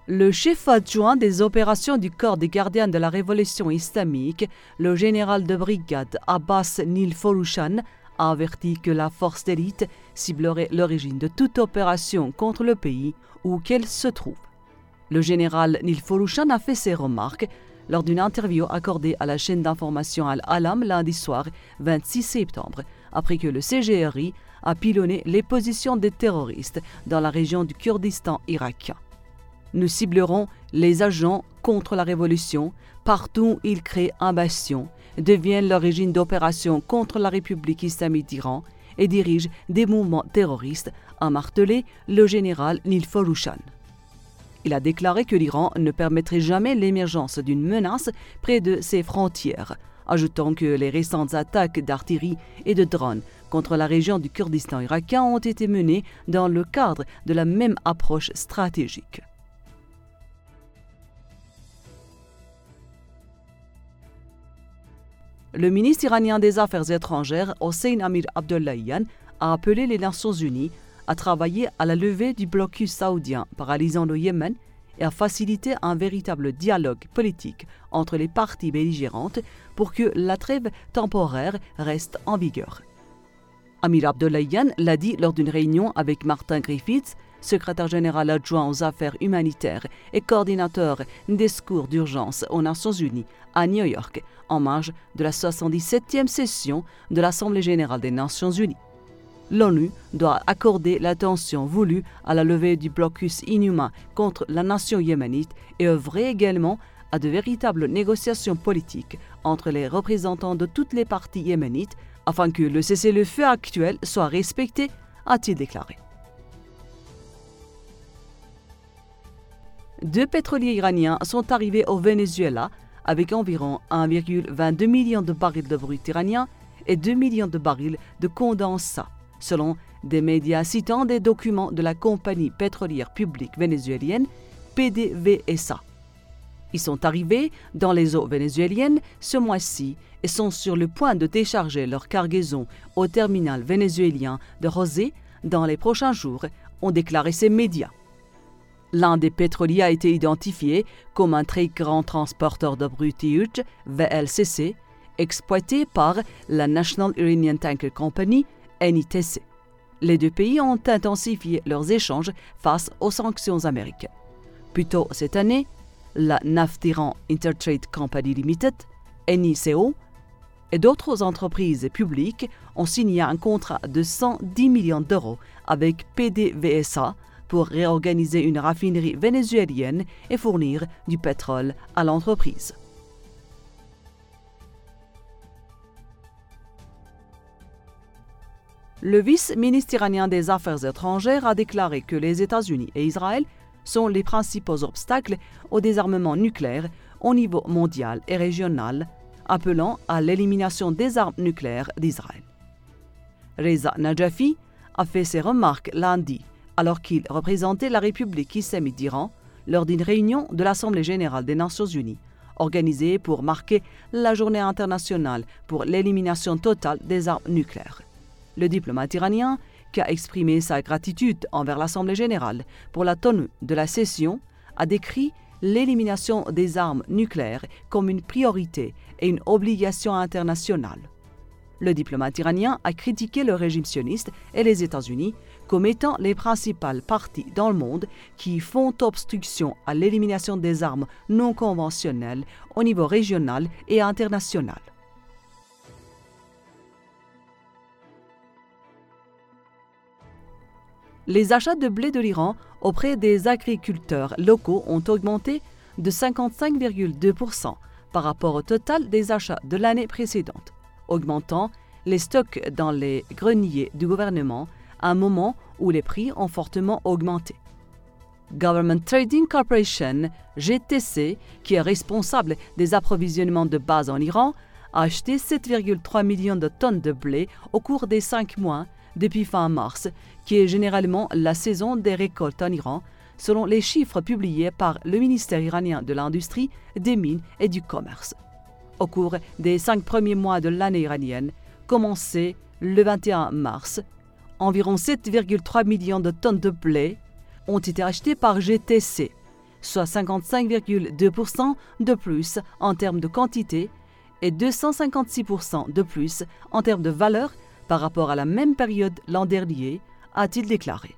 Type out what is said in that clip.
Le chef adjoint des opérations du corps des gardiens de la révolution islamique, le général de brigade Abbas Nilforushan, a averti que la force d'élite ciblerait l'origine de toute opération contre le pays où qu'elle se trouve. Le général Nilforushan a fait ces remarques lors d'une interview accordée à la chaîne d'information Al-Alam lundi soir 26 septembre, après que le CGRI a pilonné les positions des terroristes dans la région du Kurdistan irakien. Nous ciblerons les agents contre la révolution partout où ils créent un bastion, deviennent l'origine d'opérations contre la République islamique d'Iran et dirigent des mouvements terroristes, a martelé le général Nilforushan. Il a déclaré que l'Iran ne permettrait jamais l'émergence d'une menace près de ses frontières, ajoutant que les récentes attaques d'artillerie et de drones contre la région du Kurdistan irakien ont été menées dans le cadre de la même approche stratégique. Le ministre iranien des Affaires étrangères, Hossein Amir Abdollahian, a appelé les Nations unies à travailler à la levée du blocus saoudien paralysant le Yémen et à faciliter un véritable dialogue politique entre les parties belligérantes pour que la trêve temporaire reste en vigueur. Amir Abdollahian l'a dit lors d'une réunion avec Martin Griffiths, secrétaire général adjoint aux affaires humanitaires et coordinateur des secours d'urgence aux Nations unies à New York, en marge de la 77e session de l'Assemblée générale des Nations unies. L'ONU doit accorder l'attention voulue à la levée du blocus inhumain contre la nation yéménite et œuvrer également à de véritables négociations politiques entre les représentants de toutes les parties yéménites afin que le cessez-le-feu actuel soit respecté, a-t-il déclaré. 2 pétroliers iraniens sont arrivés au Venezuela avec environ 1,22 million de barils de brut iranien et 2 millions de barils de condensat, selon des médias citant des documents de la compagnie pétrolière publique vénézuélienne PDVSA. Ils sont arrivés dans les eaux vénézuéliennes ce mois-ci et sont sur le point de décharger leur cargaison au terminal vénézuélien de José dans les prochains jours, ont déclaré ces médias. L'un des pétroliers a été identifié comme un très grand transporteur de brut VLCC, exploité par la National Iranian Tanker Company, NITC. Les 2 pays ont intensifié leurs échanges face aux sanctions américaines. Plus tôt cette année, la Naftiran Intertrade Company Limited, NICO, et d'autres entreprises publiques ont signé un contrat de 110 millions d'euros avec PDVSA pour réorganiser une raffinerie vénézuélienne et fournir du pétrole à l'entreprise. Le vice-ministre iranien des Affaires étrangères a déclaré que les États-Unis et Israël sont les principaux obstacles au désarmement nucléaire au niveau mondial et régional, appelant à l'élimination des armes nucléaires d'Israël. Reza Najafi a fait ses remarques lundi alors qu'il représentait la République islamique d'Iran lors d'une réunion de l'Assemblée générale des Nations unies, organisée pour marquer la journée internationale pour l'élimination totale des armes nucléaires. Le diplomate iranien, qui a exprimé sa gratitude envers l'Assemblée générale pour la tenue de la session, a décrit l'élimination des armes nucléaires comme une priorité et une obligation internationale. Le diplomate iranien a critiqué le régime sioniste et les États-Unis comme étant les principales parties dans le monde qui font obstruction à l'élimination des armes non conventionnelles au niveau régional et international. Les achats de blé de l'Iran auprès des agriculteurs locaux ont augmenté de 55,2% par rapport au total des achats de l'année précédente, augmentant les stocks dans les greniers du gouvernement à un moment où les prix ont fortement augmenté. Government Trading Corporation, GTC, qui est responsable des approvisionnements de base en Iran, a acheté 7,3 millions de tonnes de blé au cours des 5 mois depuis fin mars, qui est généralement la saison des récoltes en Iran, selon les chiffres publiés par le ministère iranien de l'Industrie, des Mines et du Commerce. Au cours des 5 premiers mois de l'année iranienne, commencée le 21 mars, environ 7,3 millions de tonnes de blé ont été achetées par GTC, soit 55,2% de plus en termes de quantité et 256% de plus en termes de valeur par rapport à la même période l'an dernier, a-t-il déclaré.